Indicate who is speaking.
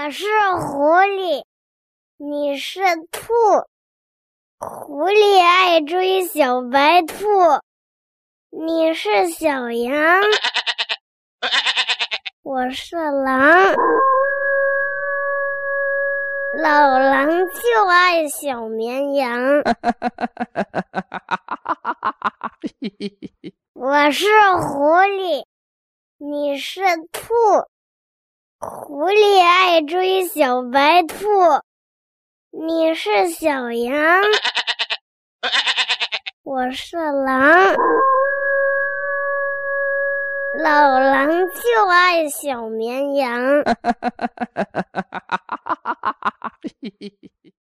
Speaker 1: 我是狐狸，你是兔。狐狸爱追小白兔，你是小羊。我是狼，老狼就爱小绵羊。我是狐狸，你是兔。狐狸爱追小白兔，你是小羊。我是狼，老狼就爱小绵羊。